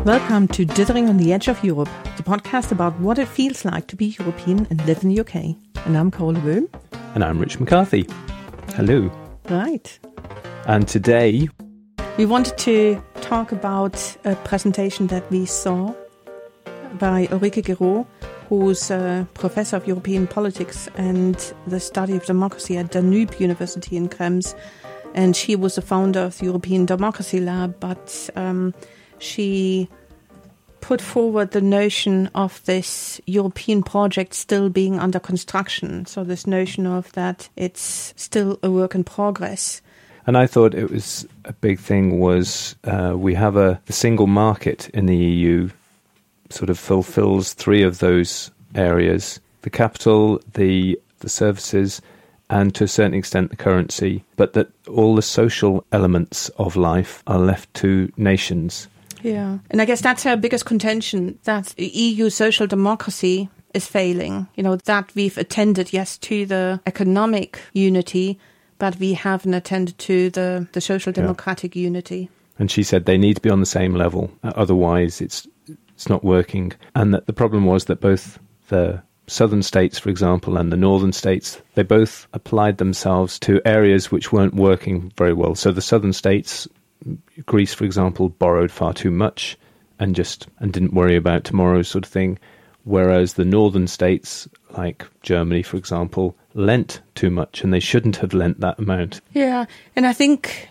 Welcome to Dithering on the Edge of Europe, the podcast about what it feels like to be European and live in the UK. And I'm Carola Böhm. And I'm Rich McCarthy. Hello. Right. And today we wanted to talk about a presentation that we saw by Ulrike Guiraud, who's a professor of European politics and the study of democracy at Danube University in Krems. And she was the founder of the European Democracy Lab, but she put forward the notion of this European project still being under construction. So this notion of that it's still a work in progress. And I thought it was a big thing was we have the single market in the EU sort of fulfills three of those areas: the capital, the services, and to a certain extent the currency, but that all the social elements of life are left to nations. Yeah, and I guess that's our biggest contention, that EU social democracy is failing. You know, that we've attended, yes, to the economic unity, but we haven't attended to the social democratic unity. And she said they need to be on the same level, otherwise it's not working. And that the problem was that both the southern states, for example, and the northern states, they both applied themselves to areas which weren't working very well. So the southern states, Greece, for example, borrowed far too much and didn't worry about tomorrow sort of thing, whereas the northern states, like Germany, for example, lent too much, and they shouldn't have lent that amount. Yeah, and I think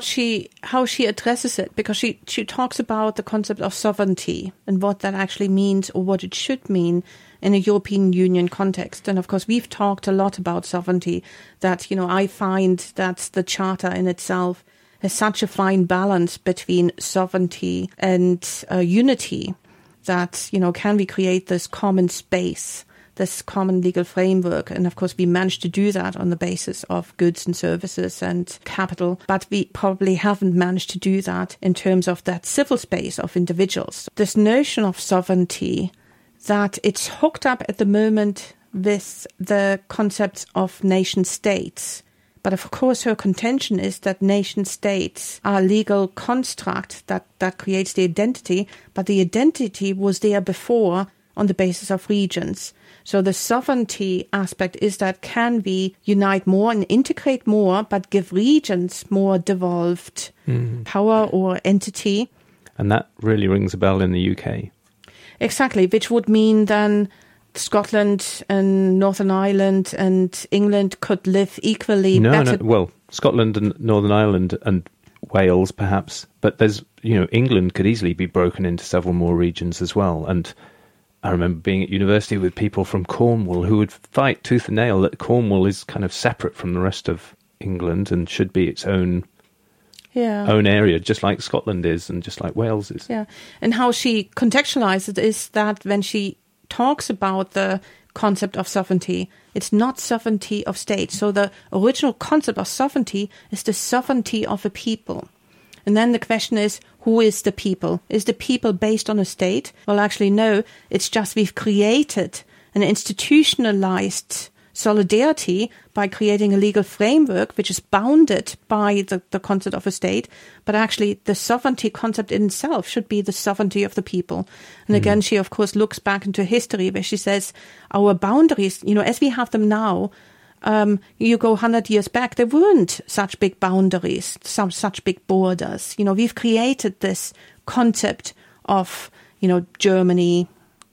how she addresses it, because she talks about the concept of sovereignty and what that actually means, or what it should mean in a European Union context. And of course, we've talked a lot about sovereignty, that, you know, I find that the Charter in itself has such a fine balance between sovereignty and unity, that, you know, can we create this common space, this common legal framework? And of course, we managed to do that on the basis of goods and services and capital, but we probably haven't managed to do that in terms of that civil space of individuals. This notion of sovereignty, that it's hooked up at the moment with the concepts of nation states. But of course, her contention is that nation states are a legal construct that creates the identity, but the identity was there before on the basis of regions. So the sovereignty aspect is that can we unite more and integrate more, but give regions more devolved power or entity? And that really rings a bell in the UK. Exactly, which would mean then Scotland and Northern Ireland and England could live equally better. No, well, Scotland and Northern Ireland and Wales perhaps, but there's, you know, England could easily be broken into several more regions as well. And I remember being at university with people from Cornwall who would fight tooth and nail that Cornwall is kind of separate from the rest of England and should be its own area, just like Scotland is and just like Wales is. Yeah, and how she contextualizes it is that when she talks about the concept of sovereignty, it's not sovereignty of states. So the original concept of sovereignty is the sovereignty of a people. And then the question is, who is the people? Is the people based on a state? Well, actually, no. It's just we've created an institutionalized solidarity by creating a legal framework which is bounded by the concept of a state. But actually, the sovereignty concept in itself should be the sovereignty of the people. And again, she, of course, looks back into history where she says our boundaries, you know, as we have them now, you go 100 years back, there weren't such big boundaries, such big borders. You know, we've created this concept of, you know, Germany,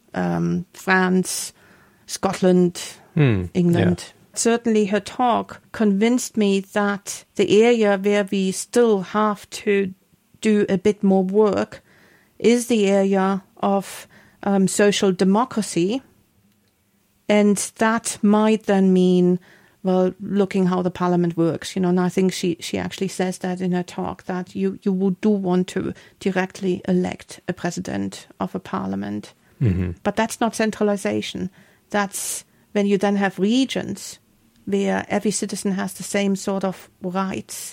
France, Scotland, England. Yeah. Certainly her talk convinced me that the area where we still have to do a bit more work is the area of social democracy. And that might then mean, well, looking how the parliament works, you know, and I think she actually says that in her talk, that you do want to directly elect a president of a parliament. Mm-hmm. But that's not centralization. That's when you then have regions where every citizen has the same sort of rights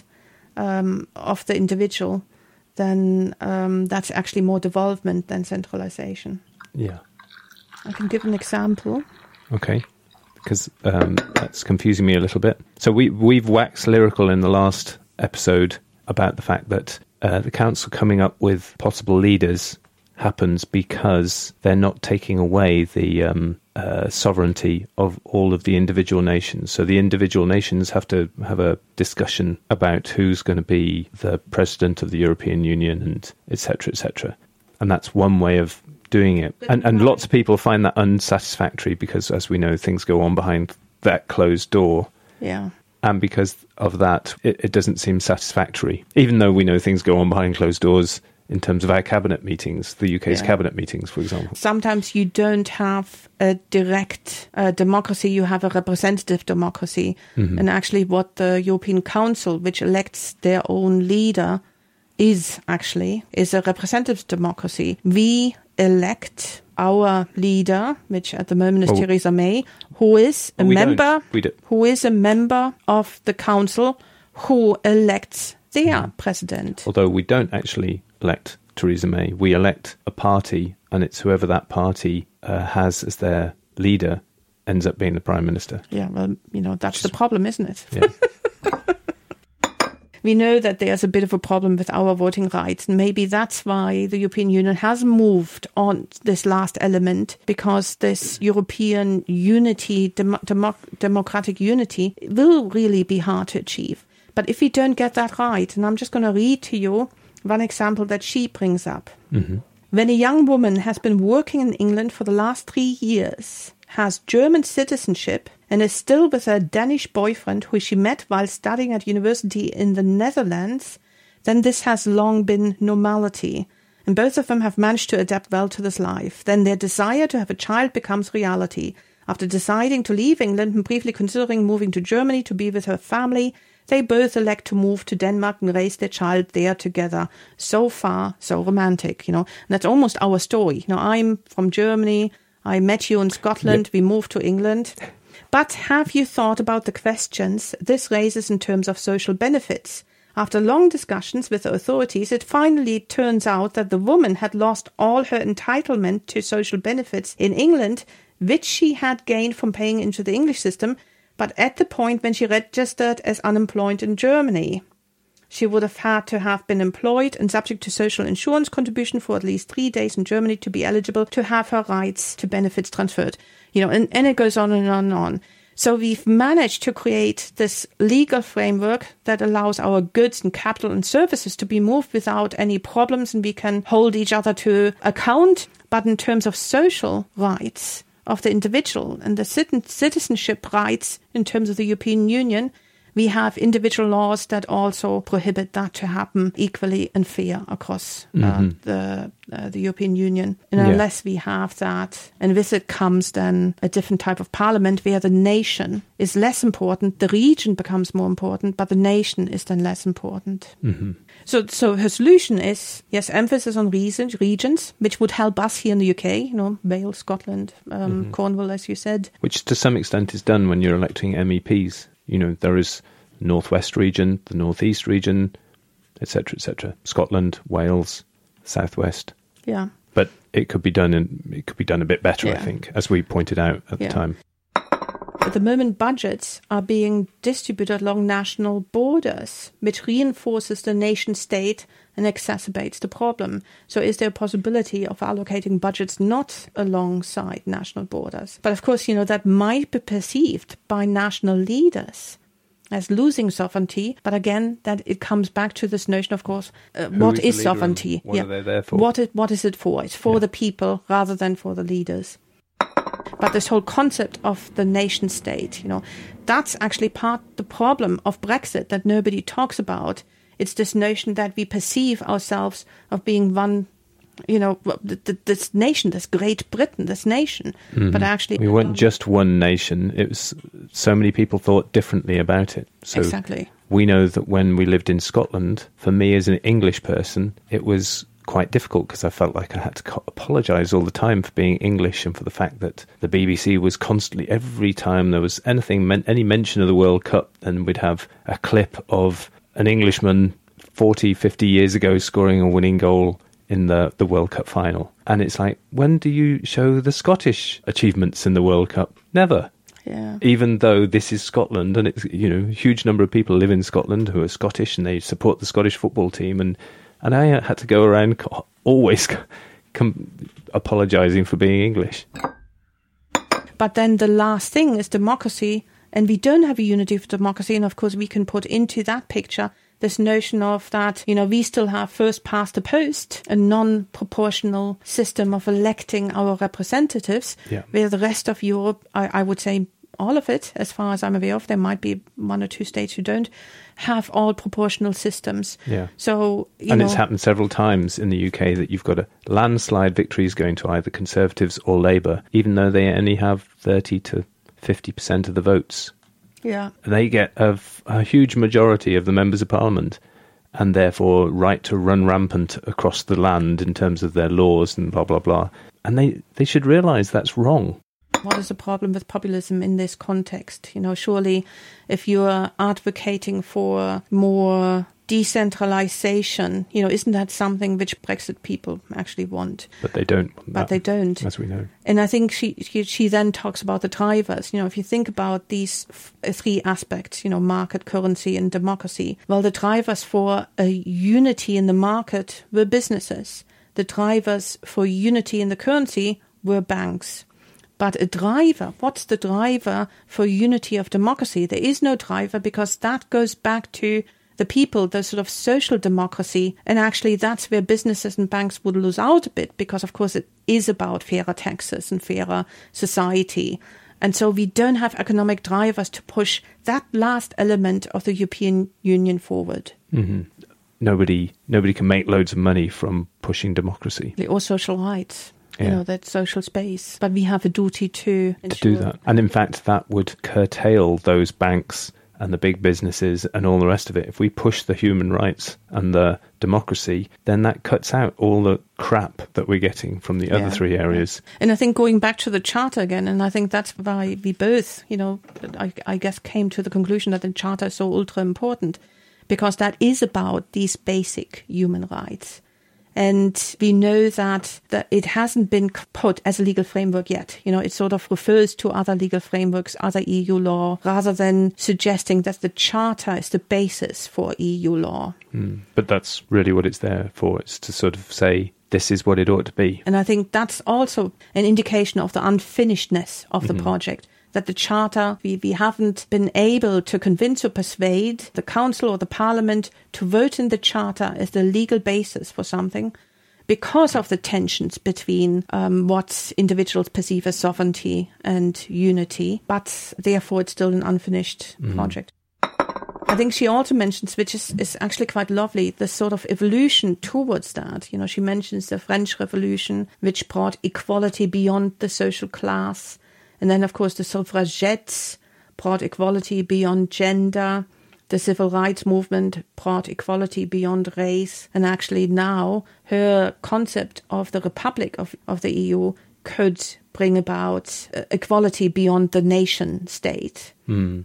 of the individual, then that's actually more devolvement than centralization. Yeah. I can give an example. Okay, because that's confusing me a little bit. So we've waxed lyrical in the last episode about the fact that the council coming up with possible leaders happens because they're not taking away the sovereignty of all of the individual nations. So the individual nations have to have a discussion about who's going to be the president of the European Union, and et cetera, et cetera. And that's one way of doing it. And lots of people find that unsatisfactory because, as we know, things go on behind that closed door. Yeah. And because of that, it doesn't seem satisfactory, even though we know things go on behind closed doors in terms of our cabinet meetings, the UK's cabinet meetings, for example. Sometimes you don't have a direct democracy, you have a representative democracy. Mm-hmm. And actually what the European Council, which elects their own leader, is a representative democracy. We elect our leader, which at the moment is Theresa May, who is a member of the council, who elects their president. Although we don't actually elect Theresa May, we elect a party, and it's whoever that party has as their leader ends up being the prime minister. Yeah, well, that's the problem, isn't it? Yeah. We know that there's a bit of a problem with our voting rights, and maybe that's why the European Union has moved on this last element, because this European unity, democratic unity, will really be hard to achieve. But if we don't get that right, and I'm just going to read to you one example that she brings up. Mm-hmm. When a young woman has been working in England for the last 3 years, has German citizenship, and is still with her Danish boyfriend who she met while studying at university in the Netherlands, then this has long been normality. And both of them have managed to adapt well to this life. Then their desire to have a child becomes reality. After deciding to leave England and briefly considering moving to Germany to be with her family, they both elect to move to Denmark and raise their child there together. So far, so romantic, And that's almost our story. I'm from Germany. I met you in Scotland. Yep. We moved to England. But have you thought about the questions this raises in terms of social benefits? After long discussions with the authorities, it finally turns out that the woman had lost all her entitlement to social benefits in England, which she had gained from paying into the English system, but at the point when she registered as unemployed in Germany. She would have had to have been employed and subject to social insurance contribution for at least 3 days in Germany to be eligible to have her rights to benefits transferred. And it goes on and on and on. So we've managed to create this legal framework that allows our goods and capital and services to be moved without any problems, and we can hold each other to account. But in terms of social rights of the individual and the citizenship rights in terms of the European Union, we have individual laws that also prohibit that to happen equally and fair across the European Union. And unless we have that, and with it comes then a different type of parliament where the nation is less important, the region becomes more important, but the nation is then less important. Mm-hmm. So her solution is, yes, emphasis on regions, which would help us here in the UK, Wales, Scotland, Cornwall, as you said. Which to some extent is done when you're electing MEPs. There is Northwest region, the Northeast region, etc., etc. Scotland, Wales, Southwest. Yeah. But it could be done a bit better, I think, as we pointed out at the time. At the moment, budgets are being distributed along national borders, which reinforces the nation state and exacerbates the problem. So is there a possibility of allocating budgets not alongside national borders? But of course, that might be perceived by national leaders as losing sovereignty. But again, that it comes back to this notion, of course, what is sovereignty? What are they there for? What is it for? It's for the people rather than for the leaders. But this whole concept of the nation state, that's actually the problem of Brexit that nobody talks about. It's this notion that we perceive ourselves of being one, this nation, this Great Britain, this nation. Mm-hmm. But actually, we weren't just one nation. It was so many people thought differently about it. So exactly. We know that when we lived in Scotland, for me as an English person, it was quite difficult because I felt like I had to apologise all the time for being English and for the fact that the BBC was constantly, every time there was any mention of the World Cup, then we'd have a clip of an Englishman 40, 50 years ago scoring a winning goal in the World Cup final. And it's like, when do you show the Scottish achievements in the World Cup? Never. Yeah. Even though this is Scotland and it's, a huge number of people live in Scotland who are Scottish and they support the Scottish football team, and I had to go around always apologizing for being English. But then the last thing is democracy, and we don't have a unity of democracy. And of course, we can put into that picture this notion of that, we still have first past the post, a non-proportional system of electing our representatives, where the rest of Europe, I would say all of it, as far as I'm aware of, there might be one or two states who don't have all proportional systems. Yeah. So, it's happened several times in the UK that you've got a landslide victories going to either Conservatives or Labour, even though they only have 30 to 50% of the votes. Yeah. They get a huge majority of the members of parliament and therefore right to run rampant across the land in terms of their laws and blah, blah, blah. And they should realise that's wrong. What is the problem with populism in this context? Surely if you're advocating for more decentralization, isn't that something which Brexit people actually want? But they don't. They don't. As we know. And I think she then talks about the drivers. If you think about these three aspects, market, currency and democracy, well, the drivers for a unity in the market were businesses. The drivers for unity in the currency were banks. But what's the driver for unity of democracy? There is no driver, because that goes back to the people, the sort of social democracy. And actually that's where businesses and banks would lose out a bit, because of course it is about fairer taxes and fairer society. And so we don't have economic drivers to push that last element of the European Union forward. Mm-hmm. Nobody can make loads of money from pushing democracy. Or social rights. That social space. But we have a duty to do that. And in fact, that would curtail those banks and the big businesses and all the rest of it. If we push the human rights and the democracy, then that cuts out all the crap that we're getting from the other three areas. Yeah. And I think going back to the Charter again, and I think that's why we both, I guess came to the conclusion that the Charter is so ultra important, because that is about these basic human rights. And we know that it hasn't been put as a legal framework yet. It sort of refers to other legal frameworks, other EU law, rather than suggesting that the Charter is the basis for EU law. But that's really what it's there for. It's to sort of say, this is what it ought to be. And I think that's also an indication of the unfinishedness of the project. That the Charter, we haven't been able to convince or persuade the Council or the Parliament to vote in the Charter as the legal basis for something, because of the tensions between what individuals perceive as sovereignty and unity. But therefore, it's still an unfinished project. I think she also mentions, which is actually quite lovely, the sort of evolution towards that. She mentions the French Revolution, which brought equality beyond the social class. And then, of course, the suffragettes brought equality beyond gender. The civil rights movement brought equality beyond race. And actually now her concept of the Republic of the EU could bring about equality beyond the nation state. And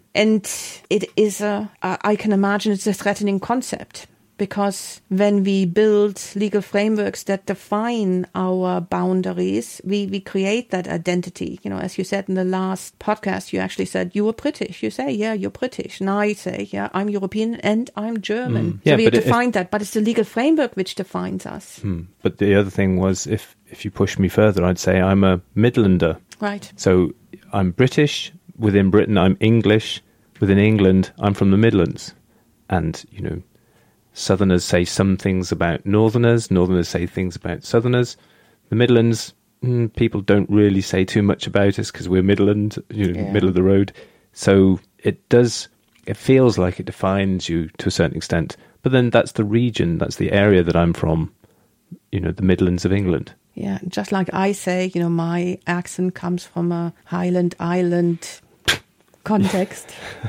it is I can imagine it's a threatening concept. Because when we build legal frameworks that define our boundaries, we create that identity. As you said in the last podcast, you actually said you were British. You say, yeah, you're British. And I say, yeah, I'm European and I'm German. So we have defined that, but it's the legal framework which defines us. But the other thing was, if you push me further, I'd say I'm a Midlander. Right. So I'm British. Within Britain, I'm English. Within England, I'm from the Midlands. And, Southerners say some things about Northerners. Northerners say things about Southerners. The Midlands, people don't really say too much about us because we're Midland, middle of the road. So it feels like it defines you to a certain extent. But then that's the region, that's the area that I'm from, the Midlands of England. Yeah, just like I say, my accent comes from a Highland Island context.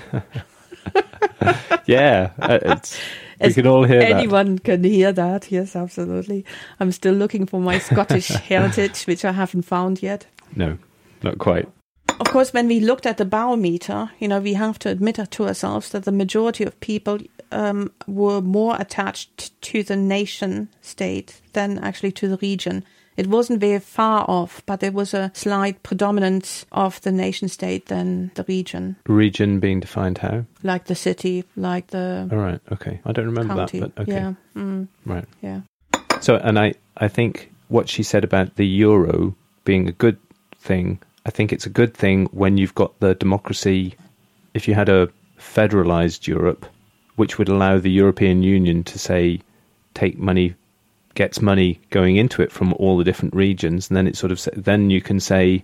Yeah, we can all hear that. Anyone can hear that, yes, absolutely. I'm still looking for my Scottish heritage, which I haven't found yet. No, not quite. Of course, when we looked at the barometer, we have to admit to ourselves that the majority of people were more attached to the nation state than actually to the region. It wasn't very far off, but there was a slight predominance of the nation state than the region. Region being defined how? Like the city, like the All right, okay. I don't remember county. that, but okay. Yeah. Right. Yeah. So, and I think what she said about the euro being a good thing, I think it's a good thing when you've got the democracy. If you had a federalized Europe, which would allow the European Union to say, gets money going into it from all the different regions, and then it sort of then you can say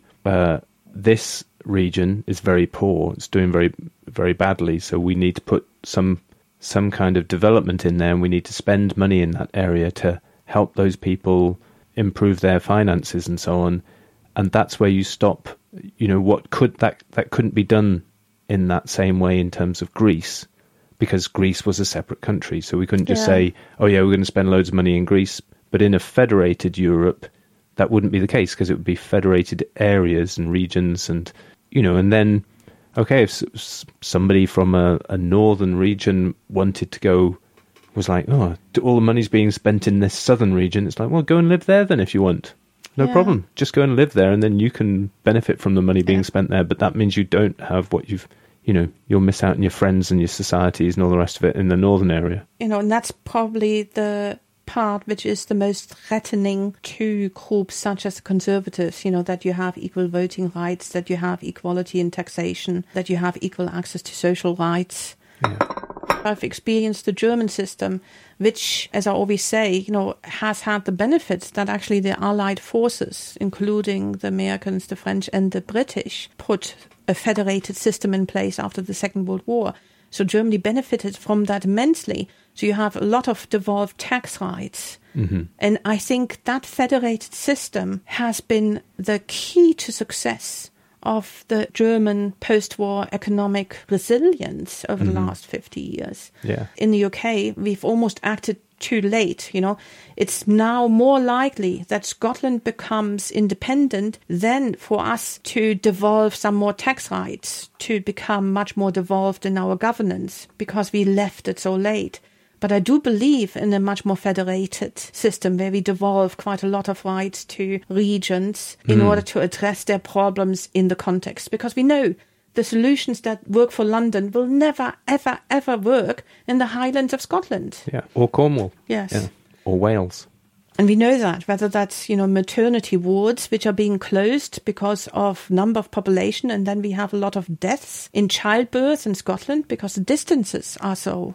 this region is very poor, it's doing very, very badly, so we need to put some kind of development in there, and we need to spend money in that area to help those people improve their finances and so on. And that's where you stop. What that couldn't be done in that same way in terms of Greece, because Greece was a separate country, so we couldn't just say, oh yeah, we're going to spend loads of money in Greece. But in a federated Europe, that wouldn't be the case, because it would be federated areas and regions, and and then, okay, if somebody from a northern region wanted to go, was like, oh, all the money's being spent in this southern region, it's like, well, go and live there then if you want. No problem. Just go and live there, and then you can benefit from the money being spent there. But that means you don't have what you'll miss out on your friends and your societies and all the rest of it in the northern area. And that's probably the part which is the most threatening to groups such as the Conservatives, that you have equal voting rights, that you have equality in taxation, that you have equal access to social rights. Yeah. I've experienced the German system, which, as I always say, has had the benefits that actually the Allied forces, including the Americans, the French and the British, put a federated system in place after the Second World War. So Germany benefited from that immensely. So you have a lot of devolved tax rights. Mm-hmm. And I think that federated system has been the key to success of the German post-war economic resilience over the last 50 years. Yeah. In the UK, we've almost acted too late. It's now more likely that Scotland becomes independent than for us to devolve some more tax rights, to become much more devolved in our governance, because we left it so late. But I do believe in a much more federated system where we devolve quite a lot of rights to regions in order to address their problems in the context. Because we know the solutions that work for London will never, ever, ever work in the Highlands of Scotland. Yeah, or Cornwall. Yes. Yeah. Or Wales. And we know that, whether that's, maternity wards, which are being closed because of number of population, and then we have a lot of deaths in childbirth in Scotland because the distances are so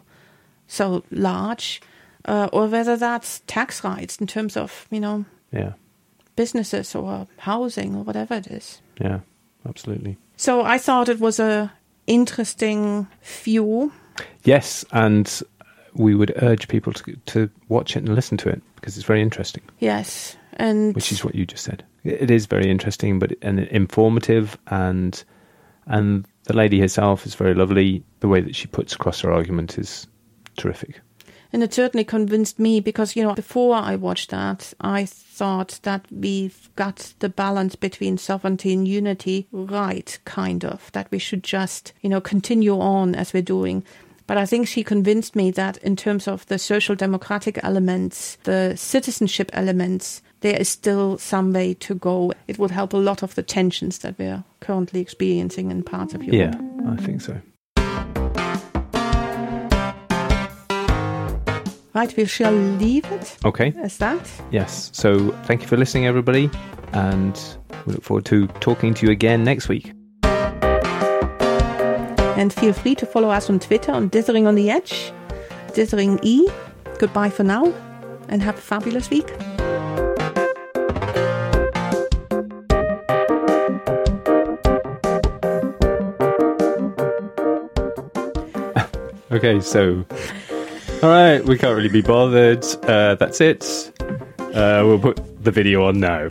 large, or whether that's tax rights in terms of, businesses or housing or whatever it is. Yeah, absolutely. So I thought it was a interesting view. Yes, and we would urge people to watch it and listen to it, because it's very interesting. Yes, and which is what you just said. It is very interesting, and informative, and the lady herself is very lovely. The way that she puts across her argument is terrific. And it certainly convinced me, because, before I watched that, I thought that we've got the balance between sovereignty and unity right, kind of, that we should just, continue on as we're doing. But I think she convinced me that in terms of the social democratic elements, the citizenship elements, there is still some way to go. It would help a lot of the tensions that we're currently experiencing in parts of Europe. Yeah, I think so. Right, we shall leave it. Okay. As that. Yes. So thank you for listening, everybody. And we look forward to talking to you again next week. And feel free to follow us on Twitter on Dithering on the Edge, Dithering E. Goodbye for now, and have a fabulous week. Okay, so... All right, we can't really be bothered. That's it. We'll put the video on now.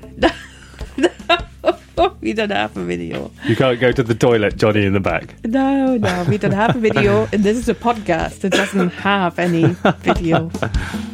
We don't have a video. You can't go to the toilet, Johnny, in the back. No, we don't have a video. And this is a podcast that doesn't have any video.